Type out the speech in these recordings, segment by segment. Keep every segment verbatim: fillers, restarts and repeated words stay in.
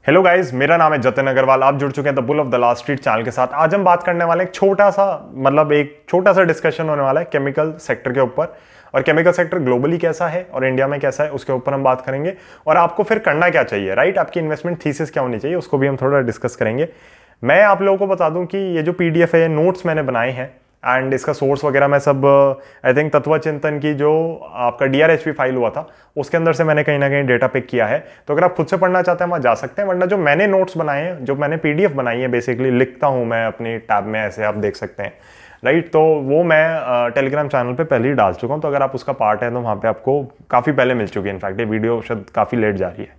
Hello guys, मेरा नाम है जतिन अग्रवाल। आप जुड़ चुके हैं the bull of the last street channel के साथ। आज हम बात करने वाले हैं एक छोटा सा मतलब एक छोटा सा डिस्कशन होने वाला है केमिकल सेक्टर के ऊपर, और केमिकल सेक्टर ग्लोबली कैसा है और इंडिया में कैसा है उसके ऊपर हम बात करेंगे। और आपको फिर करना क्या चाहिए, राइट, आपकी इन्वेस्टमेंट थीसिस क्या होनी चाहिए उसको भी हम थोड़ा डिस्कस करेंगे। मैं आप लोगों को बता दूं कि ये जो पीडीएफ है, नोट्स मैंने बनाए हैं एंड इसका सोर्स वगैरह मैं सब आई थिंक तत्व चिंतन की जो आपका डीआरएचपी फाइल हुआ था उसके अंदर से मैंने कहीं ना कहीं डेटा पिक किया है। तो अगर आप खुद से पढ़ना चाहते हैं वहाँ जा सकते हैं, वरना जो मैंने नोट्स बनाए हैं, जो मैंने पीडीएफ बनाई है, बेसिकली लिखता हूँ मैं अपनी टैब में, ऐसे आप देख सकते हैं, राइट। तो वो मैं टेलीग्राम चैनल पे पहले ही डाल चुका हूँ, तो अगर आप उसका पार्ट है तो वहाँ पे आपको काफ़ी पहले मिल चुकी है। इनफैक्ट ये वीडियो शायद काफ़ी लेट जा रही है।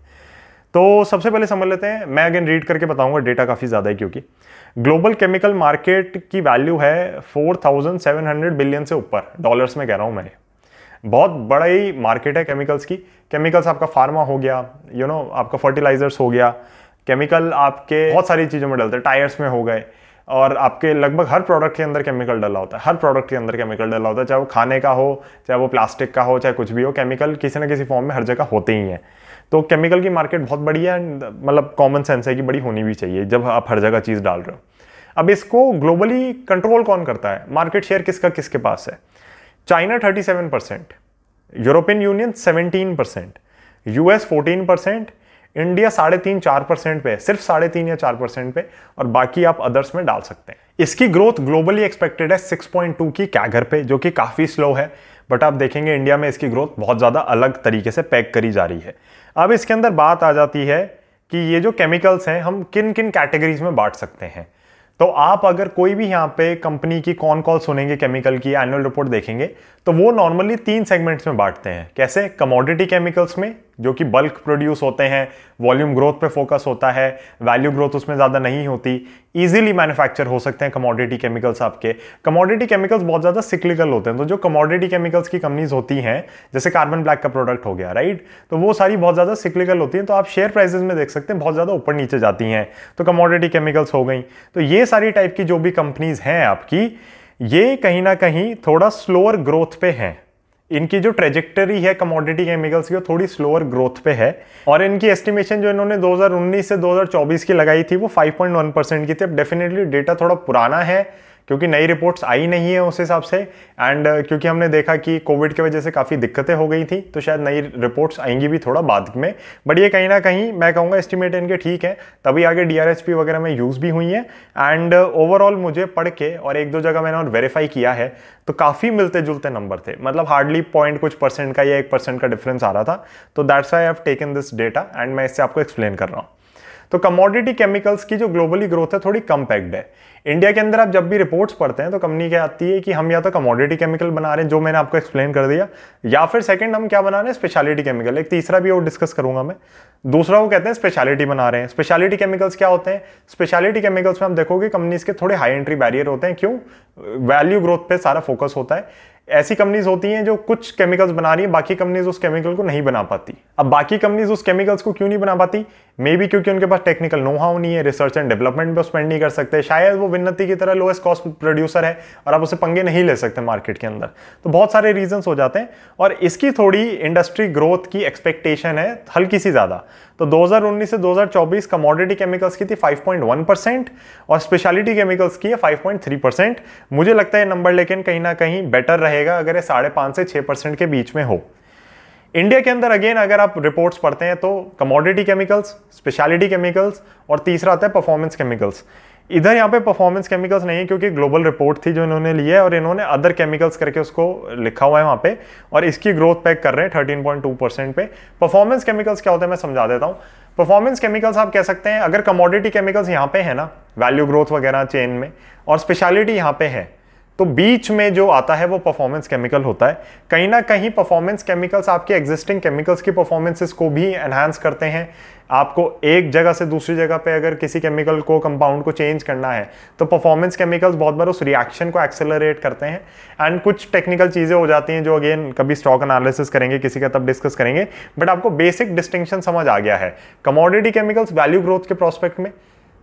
तो सबसे पहले समझ लेते हैं, मैं अगेन रीड करके बताऊंगा, डेटा काफ़ी ज़्यादा है क्योंकि ग्लोबल केमिकल मार्केट की वैल्यू है four thousand seven hundred billion से ऊपर, डॉलर्स में कह रहा हूँ मैं। बहुत बड़ा ही मार्केट है केमिकल्स की। केमिकल्स आपका फार्मा हो गया, यू नो आपका फर्टिलाइजर्स हो गया, केमिकल आपके बहुत सारी चीज़ों में डलते हैं, टायर्स में हो गए, और आपके लगभग हर प्रोडक्ट के अंदर केमिकल डला होता है। हर प्रोडक्ट के अंदर केमिकल डला होता है, चाहे वो खाने का हो, चाहे वो प्लास्टिक का हो, चाहे कुछ भी हो, केमिकल किसी ना किसी फॉर्म में हर जगह होते ही हैं। तो केमिकल की मार्केट बहुत बड़ी है, मतलब कॉमन सेंस है कि बड़ी होनी भी चाहिए जब आप हर जगह चीज़ डाल रहे हो। अब इसको ग्लोबली कंट्रोल कौन करता है, मार्केट शेयर किसका किसके पास है? China thirty seven percent, European Union seventeen percent, US fourteen percent, India साढ़े तीन चार परसेंट पे, सिर्फ साढ़े तीन या चार परसेंट पे, और बाकी आप अदर्स में डाल सकते हैं। इसकी ग्रोथ ग्लोबली एक्सपेक्टेड है सिक्स पॉइंट टू की कैगर पे, जो कि काफी स्लो है, बट आप देखेंगे इंडिया में इसकी ग्रोथ बहुत ज्यादा अलग तरीके से पैक करी जा रही है। अब इसके अंदर बात आ जाती है कि ये जो केमिकल्स हैं हम किन किन कैटेगरीज में बांट सकते हैं। तो आप अगर कोई भी यहाँ पे कंपनी की कॉन कॉल सुनेंगे, केमिकल की एनुअल रिपोर्ट देखेंगे, तो वो नॉर्मली तीन सेगमेंट्स में बांटते हैं। कैसे? कमोडिटी केमिकल्स में, जो कि बल्क प्रोड्यूस होते हैं, वॉल्यूम ग्रोथ पे फोकस होता है, वैल्यू ग्रोथ उसमें ज्यादा नहीं होती, इजीली मैन्युफैक्चर हो सकते हैं कमोडिटी केमिकल्स आपके। कमोडिटी केमिकल्स बहुत ज्यादा सिक्लिकल होते हैं, तो जो कमोडिटी केमिकल्स की कंपनीज होती हैं, जैसे कार्बन ब्लैक का प्रोडक्ट हो गया, राइट, तो वो सारी बहुत ज्यादा सिक्लिकल होती हैं। तो आप शेयर प्राइसेस में देख सकते हैं बहुत ज्यादा ऊपर नीचे जाती हैं, तो कमोडिटी केमिकल्स हो गई। तो ये सारी टाइप की जो भी कंपनीज हैं आपकी, ये कहीं ना कहीं थोड़ा स्लोअर ग्रोथ पे हैं। इनकी जो ट्रेजेक्टरी है कमोडिटी केमिकल्स की, वो थोड़ी स्लोअर ग्रोथ पे है, और इनकी एस्टिमेशन जो इन्होंने दो हज़ार उन्नीस से दो हज़ार चौबीस की लगाई थी वो फाइव पॉइंट वन परसेंट की थी। अब डेफिनेटली डेटा थोड़ा पुराना है क्योंकि नई रिपोर्ट्स आई नहीं है उस हिसाब से, एंड uh, क्योंकि हमने देखा कि कोविड की वजह से काफ़ी दिक्कतें हो गई थी, तो शायद नई रिपोर्ट्स आएंगी भी थोड़ा बाद में। बट ये कहीं ना कहीं मैं कहूँगा एस्टिमेट इनके ठीक है, तभी आगे डीआरएचपी वगैरह में यूज़ भी हुई है। एंड ओवरऑल uh, मुझे पढ़ के और एक दो जगह मैंने और वेरीफाई किया है तो काफ़ी मिलते जुलते नंबर थे, मतलब हार्डली पॉइंट कुछ परसेंट का या एक परसेंट का डिफरेंस आ रहा था। तो that's why I have taken this data and मैं इससे आपको एक्सप्लेन कर रहा हूँ। तो कमोडिटी केमिकल्स की जो ग्लोबली ग्रोथ है थोड़ी कम पैक्ड है। इंडिया के अंदर आप जब भी रिपोर्ट्स पढ़ते हैं तो कंपनी क्या आती है कि हम या तो कमोडिटी केमिकल बना रहे हैं, जो मैंने आपको एक्सप्लेन कर दिया, या फिर सेकंड हम क्या बना रहे हैं, स्पेशलिटी केमिकल। एक तीसरा भी और डिस्कस करूंगा मैं। दूसरा वो कहते हैं स्पेशलिटी बना रहे हैं। स्पेशलिटी केमिकल्स क्या होते हैं? स्पेशलिटी केमिकल्स में आप देखोगे कंपनीज के थोड़े हाई एंट्री बैरियर होते हैं। क्यों? वैल्यू ग्रोथ पे सारा फोकस होता है। ऐसी कंपनीज होती हैं जो कुछ केमिकल्स बना रही है, बाकी कंपनीज उस केमिकल को नहीं बना पाती। अब बाकी कंपनीज उस केमिकल्स को क्यों नहीं बना पाती? मे बी क्योंकि उनके पास टेक्निकल नो हाउ नहीं है, रिसर्च एंड डेवलपमेंट पे स्पेंड नहीं कर सकते, शायद वो विन्नति की तरह लोएस्ट कॉस्ट प्रोड्यूसर है और आप उसे पंगे नहीं ले सकते मार्केट के अंदर। तो बहुत सारे रीजंस हो जाते हैं, और इसकी थोड़ी इंडस्ट्री ग्रोथ की एक्सपेक्टेशन है हल्की सी ज्यादा। तो दो हज़ार उन्नीस से दो हज़ार चौबीस कमोडिटी केमिकल्स की थी फाइव पॉइंट वन परसेंट और स्पेशलिटी केमिकल्स की है फाइव पॉइंट थ्री परसेंट। मुझे लगता है नंबर लेकिन कहीं ना कहीं बेटर रहेगा अगर ये साढ़े पांच से छह परसेंट के बीच में हो। इंडिया के अंदर अगेन अगर आप रिपोर्ट्स पढ़ते हैं तो कमोडिटी केमिकल्स, स्पेशलिटी केमिकल्स, और तीसरा आता है परफॉर्मेंस केमिकल्स। इधर यहाँ पे परफॉर्मेंस केमिकल्स नहीं है क्योंकि ग्लोबल रिपोर्ट थी जो इन्होंने ली है, और इन्होंने अदर केमिकल्स करके उसको लिखा हुआ है वहाँ पे, और इसकी ग्रोथ पैक कर रहे हैं थर्टीन पॉइंट टू परसेंट पे। परफॉर्मेंस केमिकल्स क्या होता है मैं समझा देता हूँ। परफॉर्मेंस केमिकल्स आप कह सकते हैं, अगर कमोडिटी केमिकल्स यहाँ पे है ना, वैल्यू ग्रोथ वगैरह चेन में, और स्पेशलिटी यहाँ पे है, तो बीच में जो आता है वो परफॉर्मेंस केमिकल होता है। कहीं ना कहीं परफॉर्मेंस केमिकल्स आपके एग्जिस्टिंग केमिकल्स की परफॉर्मेंसेस को भी एनहांस करते हैं। आपको एक जगह से दूसरी जगह पे अगर किसी केमिकल को, कंपाउंड को चेंज करना है, तो परफॉर्मेंस केमिकल्स बहुत बार उस रिएक्शन को एक्सेलरेट करते हैं। एंड कुछ टेक्निकल चीजें हो जाती हैं जो अगेन कभी स्टॉक एनालिसिस करेंगे किसी का, तब डिस्कस करेंगे, बट आपको बेसिक डिस्टिंक्शन समझ आ गया है। कमोडिटी केमिकल्स वैल्यू ग्रोथ के प्रोस्पेक्ट में,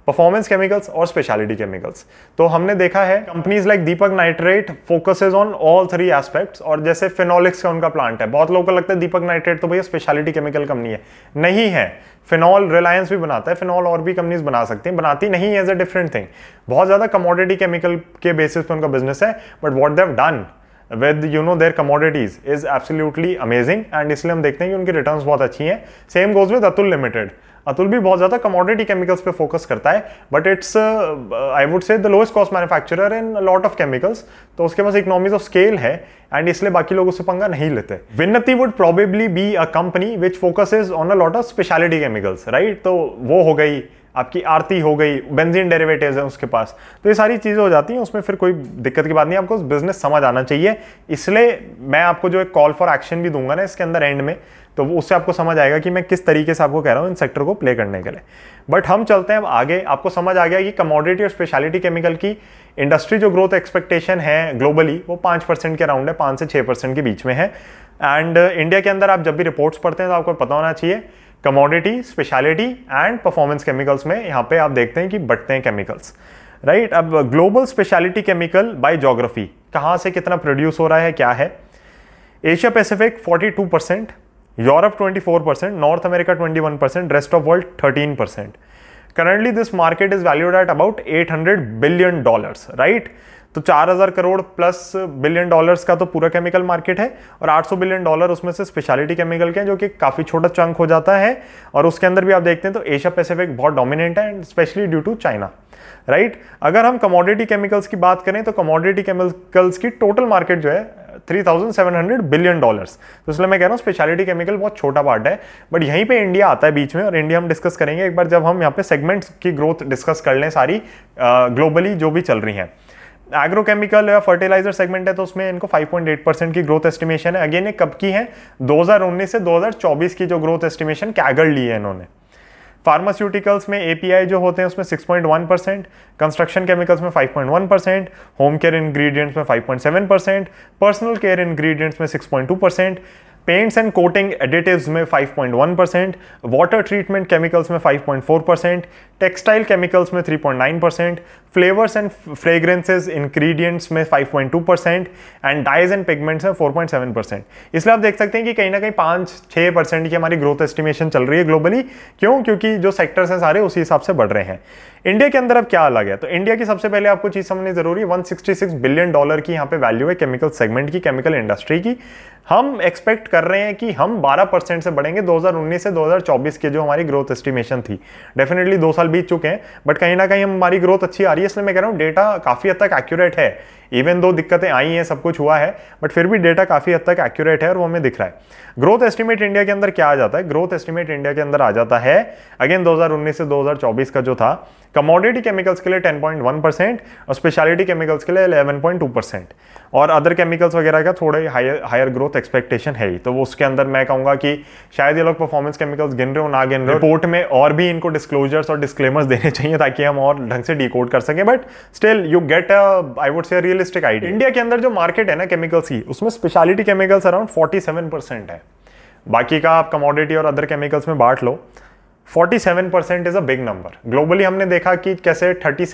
परफॉर्मेंस केमिकल्स और स्पेशलिटी केमिकल्स। तो हमने देखा है companies like Deepak Nitrite focuses on all three aspects, और जैसे फिनोलिक्स का उनका प्लांट है, बहुत लोगों को लगता है दीपक नाइट्रेट तो भैया स्पेशलिटी केमिकल कंपनी है, नहीं है। फिनॉल रिलायंस भी बनाता है, फिनॉल और भी कंपनीज बना सकती हैं, बनाती नहीं है, एज अ डिफरेंट थिंग। बहुत ज्यादा कमोडिटी केमिकल के बेसिस पे उनका बिजनेस है, but what they have done with you know their commodities is absolutely amazing, and इसलिए हम देखते हैं कि उनकी रिटर्न्स बहुत अच्छी हैं। Same goes with Atul limited. Atul भी बहुत ज्यादा कमोडिटी केमिकल्स पे फोकस करता है, but it's I would say the lowest cost manufacturer in lot of chemicals. तो उसके पास इकोनॉमीज ऑफ स्केल है, एंड इसलिए बाकी लोग उससे पंगा नहीं लेते। Vinati would probably be a company which focuses on a lot of speciality chemicals, right. तो वो हो गई आपकी आरती, हो गई बेंजीन डेरिवेटिव्स है उसके पास, तो ये सारी चीजें हो जाती हैं, उसमें फिर कोई दिक्कत की बात नहीं। आपको बिजनेस समझ आना चाहिए, इसलिए मैं आपको जो एक कॉल फॉर एक्शन भी दूंगा ना इसके अंदर एंड में, तो उससे आपको समझ आएगा कि मैं किस तरीके से आपको कह रहा हूं इन सेक्टर को प्ले करने के लिए। बट हम चलते हैं अब आगे। आपको समझ आ गया कि कमोडिटी और स्पेशलिटी केमिकल की इंडस्ट्री जो ग्रोथ एक्सपेक्टेशन है ग्लोबली वो पांच परसेंट के अराउंड है, पांच से छह परसेंट के बीच में है। एंड इंडिया के अंदर आप जब भी रिपोर्ट्स पढ़ते हैं तो आपको पता होना चाहिए commodity, speciality and performance chemicals में यहाँ पे आप देखते हैं कि बढ़ते हैं केमिकल्स, राइट। अब global speciality chemical by geography कहाँ से कितना प्रोड्यूस हो रहा है, क्या है। एशिया पैसिफिक बयालीस परसेंट, यूरोप चौबीस परसेंट, नॉर्थ अमेरिका इक्कीस परसेंट, रेस्ट ऑफ वर्ल्ड तेरह percent. Currently this market is valued at about आठ सौ बिलियन डॉलर्स, राइट। तो चार हज़ार करोड़ प्लस बिलियन डॉलर्स का तो पूरा केमिकल मार्केट है, और आठ सौ बिलियन डॉलर उसमें से स्पेशलिटी केमिकल के हैं, जो कि काफी छोटा चंक हो जाता है। और उसके अंदर भी आप देखते हैं तो एशिया पैसिफिक बहुत डोमिनेंट है, specially due to China, right. अगर हम कमोडिटी केमिकल्स की बात करें तो कमोडिटी केमिकल्स की टोटल मार्केट जो है तीन हज़ार सात सौ बिलियन डॉलर्स। तो इसलिए मैं कह रहा हूँ स्पेशलिटी केमिकल बहुत छोटा पार्ट है, बट यहीं पे इंडिया आता है बीच में, और इंडिया हम डिस्कस करेंगे एक बार जब हम यहाँ पे सेगमेंट्स की ग्रोथ डिस्कस कर लें सारी ग्लोबली जो भी चल रही हैं। एग्रोकेमिकल या फर्टिलाइजर सेगमेंट है तो उसमें इनको पाँच पॉइंट आठ परसेंट की ग्रोथ एस्टिमेशन है। अगेन ये कब की है, दो हज़ार उन्नीस से दो हज़ार चौबीस की जो ग्रोथ एस्टिमेशन कैगर ली है इन्होंने। फार्मास्यूटिकल्स में एपीआई जो होते हैं उसमें छह पॉइंट एक परसेंट, कंस्ट्रक्शन केमिकल्स में पाँच पॉइंट एक परसेंट, होम केयर इंग्रेडिएंट्स में पाँच पॉइंट सात परसेंट, पर्सनल केयर इंग्रेडिएंट्स में छह पॉइंट दो percent, paints and coating additives में पाँच पॉइंट एक परसेंट, वाटर ट्रीटमेंट केमिकल्स में पाँच पॉइंट चार परसेंट, टेक्सटाइल केमिकल्स में तीन पॉइंट नौ percent, flavours and fragrances ingredients में पाँच पॉइंट दो percent and dyes and pigments में चार पॉइंट सात परसेंट। इसलिए आप देख सकते हैं कि कहीं ना कहीं पाँच छह परसेंट की हमारी ग्रोथ एस्टिमेशन चल रही है ग्लोबली। क्यों? क्योंकि जो सेक्टर्स हैं सारे उसी हिसाब से बढ़ रहे हैं। इंडिया के अंदर अब क्या अलग है, तो इंडिया की सबसे पहले आपको चीज समझनी जरूरी है, एक सौ छियासठ बिलियन डॉलर की यहाँ पे वैल्यू है केमिकल सेगमेंट की, केमिकल इंडस्ट्री की। हम एक्सपेक्ट कर रहे हैं कि हम बारह परसेंट से बढ़ेंगे दो हज़ार उन्नीस से दो हज़ार चौबीस के जो हमारी ग्रोथ एस्टिमेशन थी। डेफिनेटली दो साल बीत चुके हैं, बट कहीं ना कहीं हमारी ग्रोथ अच्छी आ रही है, इसलिए मैं कह रहा हूँ डेटा काफी हद तक एक्यूरेट है। इवन दो दिक्कतें आई हैं, सब कुछ हुआ है, बट फिर भी डेटा काफी हद तक एक्यूरेट है और वो हमें दिख रहा है। ग्रोथ एस्टिमेट इंडिया के अंदर क्या आ जाता है, ग्रोथ एस्टिमेट इंडिया के अंदर आ जाता है अगेन दो हज़ार उन्नीस से दो हज़ार चौबीस का जो था, कमोडिटी केमिकल्स के लिए दस पॉइंट एक परसेंट और स्पेशलिटी केमिकल्स के लिए ग्यारह पॉइंट दो परसेंट, और अदर केमिकल्स वगैरह का थोड़े हायर हायर ग्रोथ एक्सपेक्टेशन है ही। तो वो उसके अंदर मैं कहूंगा कि शायद ये लोग परफॉर्मेंस केमिकल्स गिन रहे हो ना गिन रहे हो, रिपोर्ट में और भी इनको डिस्क्लोजर्स और डिस्क्लेमर्स देने चाहिए ताकि हम और ढंग से डिकोड कर सकें, but still you get I would say realistic idea. India के अंदर जो मार्केट है ना केमिकल्स की, उसमें स्पेशलिटी केमिकल्स अराउंड सैंतालीस परसेंट है, बाकी का आप कमोडिटी और अदर केमिकल्स में बांट लो। सैंतालीस percent is a big number. Globally हमने देखा कि कैसे सैंतीस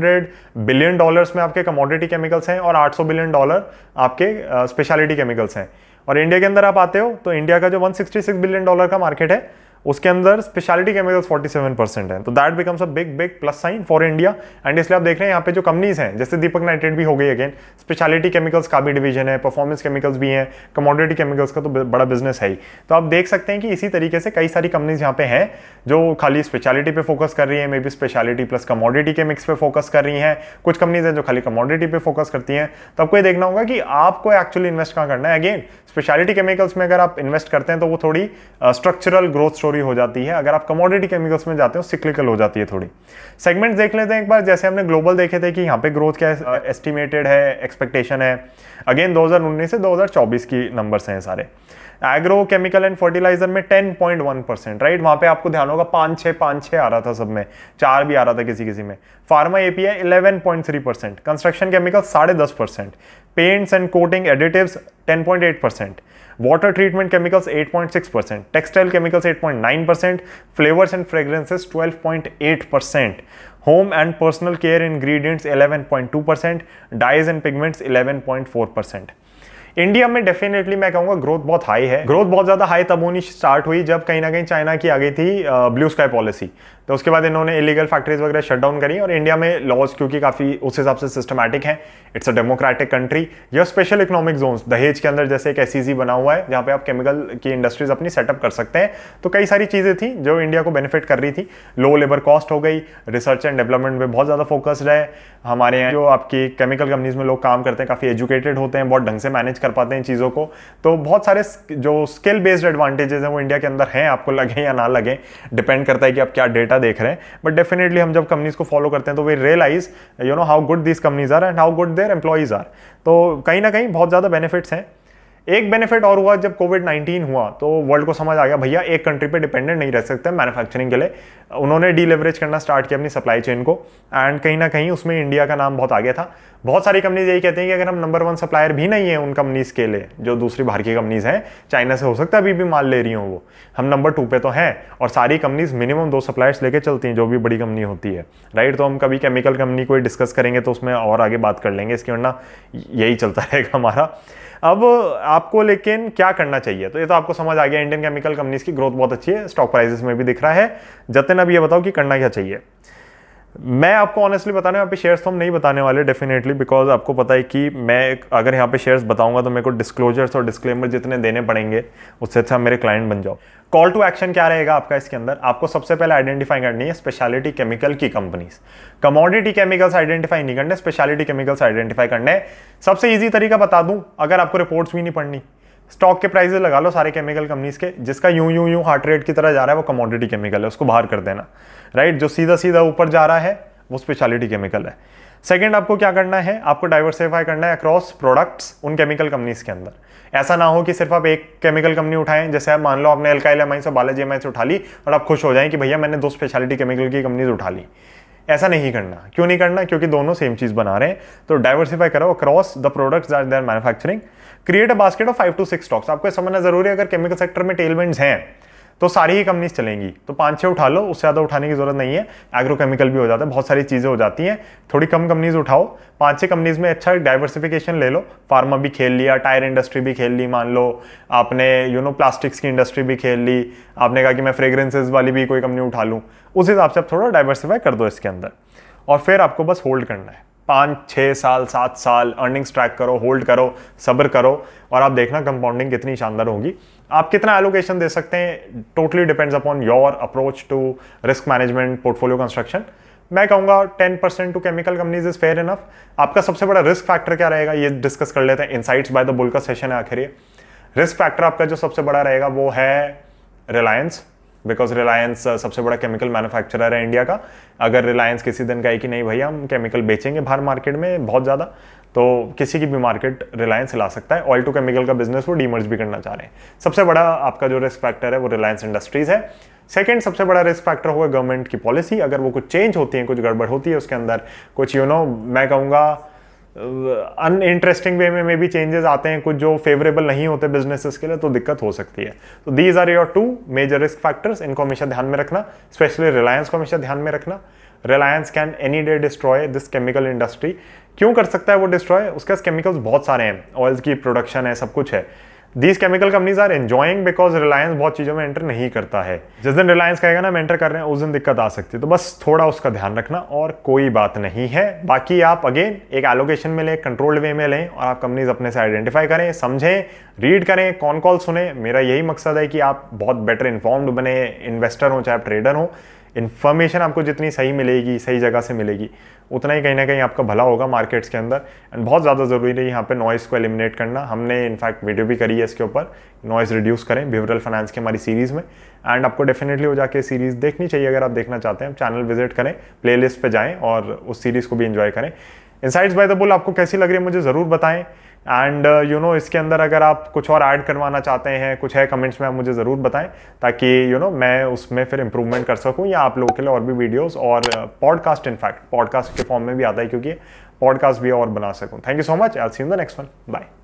सौ बिलियन डॉलर्स में आपके कमोडिटी केमिकल्स हैं और आठ सौ बिलियन डॉलर आपके स्पेशलिटी केमिकल्स हैं। और इंडिया के अंदर आप आते हो तो इंडिया का जो एक सौ छियासठ बिलियन डॉलर का मार्केट है उसके अंदर स्पेशलिटी केमिकल्स सैंतालीस परसेंट है, तो that becomes a big big plus sign for India. And इसलिए आप देख रहे हैं यहाँ पे जो कंपनीज हैं, जैसे दीपक नाइट्रेट भी हो गई, अगेन स्पेशलिटी केमिकल्स का भी डिवीजन है, परफॉर्मेंस केमिकल्स भी हैं, कमोडिटी केमिकल्स का तो बड़ा बिजनेस है ही। तो आप देख सकते हैं कि इसी तरीके से कई सारी कंपनीज यहाँ पे हैं जो खाली स्पेशलिटी पे फोकस कर रही है, maybe speciality plus commodity के मिक्स पे फोकस कर रही हैं, कुछ कंपनीज हैं जो खाली कमोडिटी पे फोकस करती हैं। तो आपको ये देखना होगा कि आपको एक्चुअली इन्वेस्ट कहाँ करना है। अगेन स्पेशलिटी केमिकल्स में अगर आप इन्वेस्ट करते हैं तो वो थोड़ी स्ट्रक्चरल ग्रोथ स्टोरी हो जाती है, अगर आप कमोडिटी केमिकल्स में जाते हो सिक्लिकल हो जाती है थोड़ी। सेगमेंट देख लेते हैं एक बार, जैसे हमने ग्लोबल देखे थे कि यहाँ पे ग्रोथ क्या एस्टिमेटेड है, एक्सपेक्टेशन है। अगेन दो हज़ार उन्नीस से दो हज़ार चौबीस की नंबर्स हैं सारे। एग्रो केमिकल एंड फर्टिलाइजर में ten point one percent, right, वहां पे आपको ध्यान होगा पांच छह पांच छह आ रहा था, सब में चार भी आ रहा था किसी किसी में। Pharma API eleven point three percent, construction chemical साढ़े दस percent, paints and coating additives ten point eight percent, water treatment chemicals eight point six percent, textile chemicals eight point nine percent, flavours and fragrances twelve point eight percent, home and personal care ingredients eleven point two percent, dyes and pigments eleven point four percent. India में definitely मैं कहूंगा growth बहुत high है। Growth बहुत ज्यादा high तब होनी start हुई जब कहीं ना कहीं चाइना की आ गई थी ब्लू स्काई पॉलिसी, तो उसके बाद इन्होंने इलीगल फैक्ट्रीज वगैरह शट डाउन करी और इंडिया में लॉज क्योंकि काफी उस हिसाब से सिस्टमैटिक हैं, इट्स अ डेमोक्रेटिक कंट्री। यह स्पेशल इकोनॉमिक जोन्स दहेज के अंदर जैसे एक एसईसी बना हुआ है जहां पे आप केमिकल की इंडस्ट्रीज अपनी सेटअप कर सकते हैं, तो कई सारी चीजें थी जो इंडिया को बेनिफिट कर रही थी। लो लेबर कॉस्ट हो गई, रिसर्च एंड डेवलपमेंट में बहुत ज्यादा फोकस्ड है। हमारे यहाँ जो आपकी केमिकल कंपनीज में लोग काम करते हैं काफी एजुकेटेड होते हैं, बहुत ढंग से मैनेज कर पाते हैं चीजों को, तो बहुत सारे जो स्किल बेस्ड एडवांटेजेस हैं वो इंडिया के अंदर हैं, आपको लगे या ना लगे, डिपेंड करता है कि आप क्या डेटा देख रहे हैं। बट डेफिनेटली हम जब कंपनीज को फॉलो करते हैं तो वे realise you know how good these companies are and how good their employees are, तो कहीं ना कहीं बहुत ज्यादा बेनिफिट्स हैं। एक बेनिफिट और हुआ जब कोविड नाइनटीन हुआ तो वर्ल्ड को समझ आ गया भैया एक कंट्री पे डिपेंडेंट नहीं रह सकते मैन्युफैक्चरिंग के लिए, उन्होंने डीलेवरेज करना स्टार्ट किया अपनी सप्लाई चेन को, एंड कहीं ना कहीं उसमें इंडिया का नाम बहुत आ गया था। बहुत सारी कंपनीज यही कहती हैं कि अगर हम नंबर वन सप्लायर भी नहीं है उन कंपनीज के लिए, जो दूसरी बाहर की कंपनीज हैं, चाइना से हो सकता है अभी भी माल ले रही हो वो, हम नंबर टू पे तो हैं, और सारी कंपनीज मिनिमम दो सप्लायर्स लेके चलती हैं जो भी बड़ी कंपनी होती है, राइट। तो हम कभी केमिकल कंपनी को डिस्कस करेंगे तो उसमें और आगे बात कर लेंगे, इसकी वरना यही चलता रहेगा हमारा। अब आपको लेकिन क्या करना चाहिए, तो ये तो आपको समझ आ गया, इंडियन केमिकल कंपनीज की ग्रोथ बहुत अच्छी है, स्टॉक प्राइसेस में भी दिख रहा है। जतिन अब ये बताओ कि करना क्या चाहिए। मैं आपको ऑनेस्टली बताने यहाँ पे शेयर्स तो हम नहीं बताने वाले डेफिनेटली, बिकॉज आपको पता है कि मैं अगर यहाँ पे शेयर्स बताऊंगा तो मेरे को डिस्क्लोजर्स और डिस्क्लेमर जितने देने पड़ेंगे उससे अच्छा मेरे क्लाइंट बन जाओ। कॉल टू एक्शन क्या रहेगा आपका इसके अंदर, आपको सबसे पहले आइडेंटिफाई करनी है स्पेशलिटी केमिकल की कंपनीज। कमोडिटी केमिकल्स आइडेंटिफाई नहीं करने, स्पेशलिटी केमिकल्स आइडेंटिफाई करने। सबसे इजी तरीका बता दूं, अगर आपको रिपोर्ट्स भी नहीं पढ़नी, स्टॉक के प्राइसेस लगा लो सारे केमिकल कंपनीज के, जिसका यूं यूं यूं हार्ट रेट की तरह जा रहा है वो कमोडिटी केमिकल है, उसको बाहर कर देना, राइट। जो सीधा सीधा ऊपर जा रहा है वो स्पेशलिटी केमिकल है। सेकंड, आपको क्या करना है, आपको डाइवर्सिफाई करना है अक्रॉस प्रोडक्ट्स उन केमिकल कंपनीज के अंदर। ऐसा ना हो कि सिर्फ आप एक केमिकल कंपनी उठाएं, जैसे आप मान लो आपने अल्काइल एमाइंस और बालाजी एमाइंस उठा ली और आप खुश हो जाएं कि भैया मैंने दो स्पेशलिटी केमिकल की कंपनीज उठा ली। ऐसा नहीं करना। क्यों नहीं करना, क्योंकि दोनों सेम चीज बना रहे हैं। तो डाइवर्सिफाई करो across the products that they are manufacturing, create a basket of five to six stocks. आपको समझना जरूरी है, अगर केमिकल सेक्टर में टेलविंड्स हैं तो सारी ही कंपनीज चलेंगी, तो पांच छह उठा लो, उससे ज्यादा उठाने की जरूरत नहीं है। एग्रोकेमिकल भी हो जाता है, बहुत सारी चीजें हो जाती हैं, थोड़ी कम कंपनीज उठाओ, पांच छह कंपनीज में अच्छा डाइवर्सिफिकेशन ले लो। फार्मा भी खेल लिया, टायर इंडस्ट्री भी खेल ली, मान लो आपने यू नो प्लास्टिक्स की इंडस्ट्री भी खेल ली, आपने कहा कि मैं फ्रेग्रेंसेस वाली भी कोई कंपनी उठा लूं, उस हिसाब से आप थोड़ा डाइवर्सिफाई कर दो इसके अंदर। और फिर आपको बस होल्ड करना है, पाँच छः साल सात साल अर्निंग्स ट्रैक करो, होल्ड करो, सब्र करो, और आप देखना कंपाउंडिंग कितनी शानदार होगी। आप कितना एलोकेशन दे सकते हैं totally depends upon your approach to risk management, portfolio construction. मैं कहूंगा ten percent to chemical companies is fair enough. आपका सबसे बड़ा रिस्क फैक्टर क्या रहेगा ये डिस्कस कर लेते हैं। इनसाइट्स बाय द बुल का सेशन है आखिर ये। रिस्क फैक्टर आपका जो सबसे बड़ा रहेगा वो है रिलायंस, बिकॉज रिलायंस सबसे बड़ा केमिकल मैन्युफैक्चरर है इंडिया का। अगर रिलायंस किसी दिन कहे कि नहीं भैया हम केमिकल बेचेंगे बाहर मार्केट में बहुत ज़्यादा, तो किसी की भी मार्केट रिलायंस हिला सकता है। ऑयल टू केमिकल का बिजनेस वो डीमर्ज भी करना चाह रहे हैं। सबसे बड़ा आपका जो रिस्क फैक्टर है वो रिलायंस इंडस्ट्रीज है। सेकंड सबसे बड़ा रिस्क फैक्टर होगा गवर्नमेंट की पॉलिसी। अगर वो कुछ चेंज होती है, कुछ गड़बड़ होती है उसके अंदर, कुछ यू नो मैं कहूँगा अनइंटरेस्टिंग वे में मे भी चेंजेस आते हैं, कुछ जो फेवरेबल नहीं होते बिजनेसेस के लिए, तो दिक्कत हो सकती है। तो these are your two major risk factors, इनको हमेशा ध्यान में रखना। स्पेशली रिलायंस को हमेशा ध्यान में रखना। Reliance can any day destroy this chemical industry. क्यों कर सकता है वो डिस्ट्रॉय? उसके पास केमिकल्स बहुत सारे हैं, ऑयल्स की प्रोडक्शन है, सब कुछ है। These chemical companies are enjoying because Reliance बहुत चीजों में एंटर नहीं करता है। जिस दिन रिलायंस कहेगा ना हम एंटर कर रहे हैं, उस दिन दिक्कत आ सकती है। तो बस थोड़ा उसका ध्यान रखना और कोई बात नहीं है। बाकी आप अगेन एक एलोकेशन में लें, कंट्रोल्ड वे में लें, और आप कंपनीज अपने से आइडेंटिफाई करें, समझें, रीड करें, कॉन कॉल सुने। मेरा यही मकसद है कि आप बहुत बेटर इन्फॉर्म्ड बने, इन्वेस्टर हो चाहे आप ट्रेडर हो। इन्फॉर्मेशन आपको जितनी सही मिलेगी, सही जगह से मिलेगी, उतना ही कहीं ना कहीं आपका भला होगा मार्केट्स के अंदर। एंड बहुत ज़्यादा ज़रूरी है यहाँ पे नॉइस को एलिमिनेट करना। हमने इनफैक्ट वीडियो भी करी है इसके ऊपर, नॉइस रिड्यूस करें बिहेवियरल फाइनेंस की हमारी सीरीज़ में। एंड आपको डेफिनेटली हो जाके सीरीज़ देखनी चाहिए। अगर आप देखना चाहते हैं चैनल विजिट करें, प्लेलिस्ट पे जाएं और उस सीरीज़ को भी एंजॉय करें। इनसाइट्स बाय द बुल आपको कैसी लग रही है मुझे ज़रूर बताएं। एंड यू नो इसके अंदर अगर आप कुछ और ऐड करवाना चाहते हैं, कुछ है कमेंट्स में, आप मुझे ज़रूर बताएं ताकि यू you नो know, मैं उसमें फिर इंप्रूवमेंट कर सकूं या आप लोगों के लिए और भी वीडियोस और पॉडकास्ट, इनफैक्ट पॉडकास्ट के फॉर्म में भी आता है क्योंकि पॉडकास्ट भी और बना सकूं। Thank you so much, I will see you in the next one, bye.